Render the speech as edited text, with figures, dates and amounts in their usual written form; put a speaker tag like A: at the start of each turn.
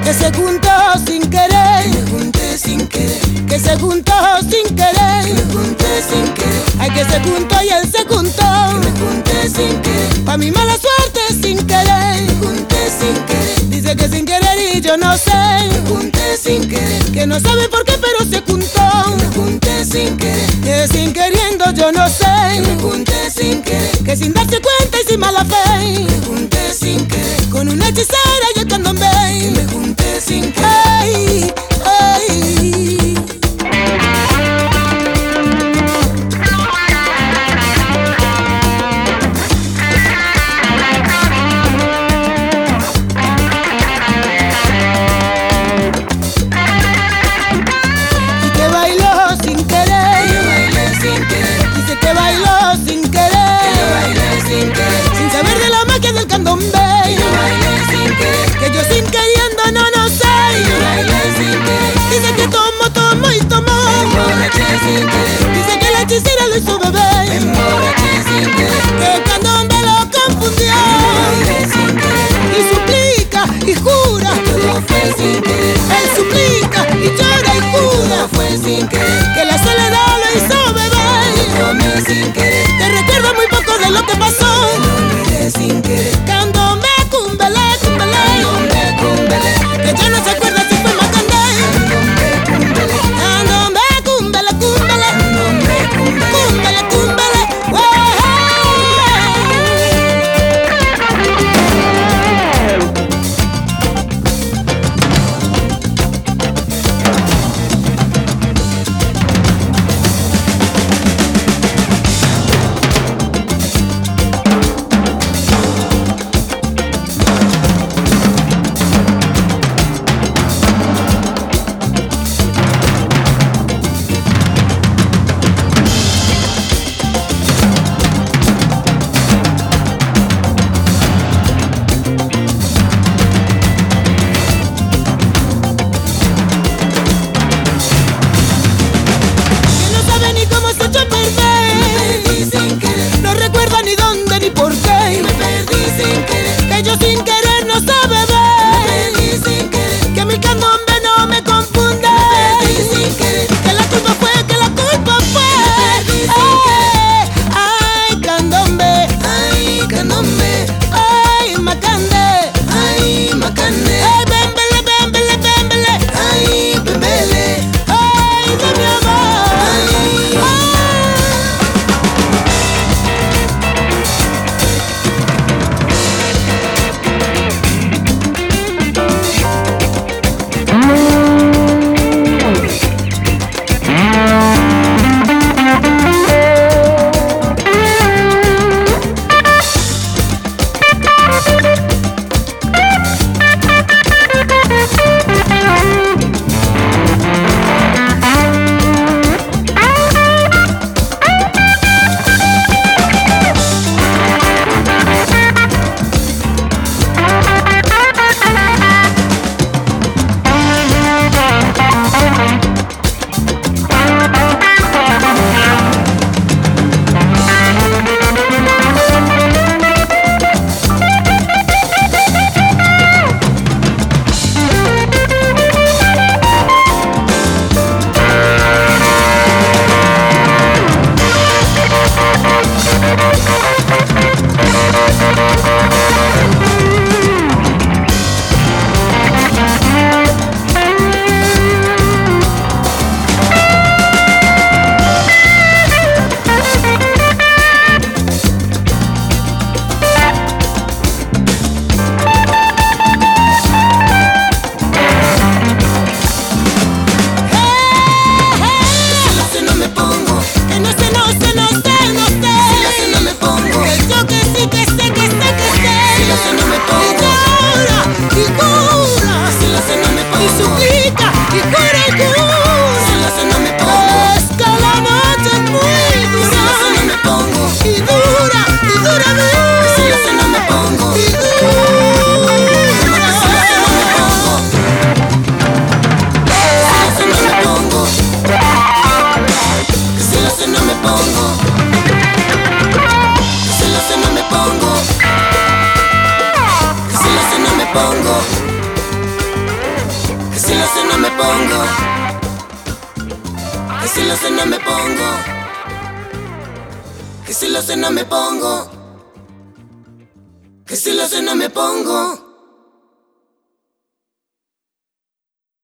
A: que se juntó sin querer,
B: que me junté sin querer,
A: que se juntó sin querer,
B: que me junté sin querer,
A: ay que se juntó y él se juntó,
B: que me junté sin querer,
A: pa' mi mala suerte sin querer,
B: me junté sin querer,
A: dice que sin querer y yo no sé,
B: me junté sin querer,
A: que no sabe por qué pero se juntó,
B: me junté sin querer,
A: que sin queriendo yo no sé,
B: me junté sin querer,
A: que sin darse cuenta y sin mala fe,
B: me junté sin querer,
A: con una hechicera y el candombe,
B: me junté sin querer.
A: ay, ay. Y que bailó sin querer,
B: Yo bailé sin querer,
A: dice que bailó sin
B: yo
A: querer,
B: bailé sin querer,
A: sin saber de la magia del candombe,
B: yo bailé sin querer,
A: que yo sin queriendo no sé,
B: yo bailé sin querer,
A: dice que tomo y tomó,
B: me emborraché sin querer,
A: dice que la hechicera lo hizo
B: me
A: beber,
B: emborraché sin querer,
A: que el candombe lo confundió,
B: bailé sin querer,
A: y suplica y jura,
B: todo fue sin querer,
A: él suplica y llora y
B: todo
A: jura,
B: fue sin querer,
A: que la soledad lo hizo beber,
B: comí sin querer,
A: que recuerda muy poco de lo que pasó,
B: olvidé sin querer,
A: candombe, cumbele, cumbele,
B: hombre cumbele,
A: que ya no se acuerda si fue macandé,
B: hombre cumbele,
A: candombe, cumbele, cumbele,
B: hombre cumbele.
A: cumbele, cumbele, wey. Que no sabe ni cómo se echó a perder,
B: Perdí sin querer,
A: no recuerda ni dónde ni por qué,
B: me perdí sin querer,
A: que yo sin querer no sabe
B: perdí
A: ver,
B: sin querer,
A: que mi candombe no me confunde,
B: perdí sin querer,
A: que la culpa fue, ay, candombe,
B: ay candombe,
A: ay, macande,
B: ay macane,
A: ay, bembele, bembele, bembele,
B: ay pembele,
A: ay, de mi amor,
B: ay.
A: ay.
B: pongo. Que si lo sé no me pongo. Que si lo sé no me pongo. Que si lo sé no me pongo.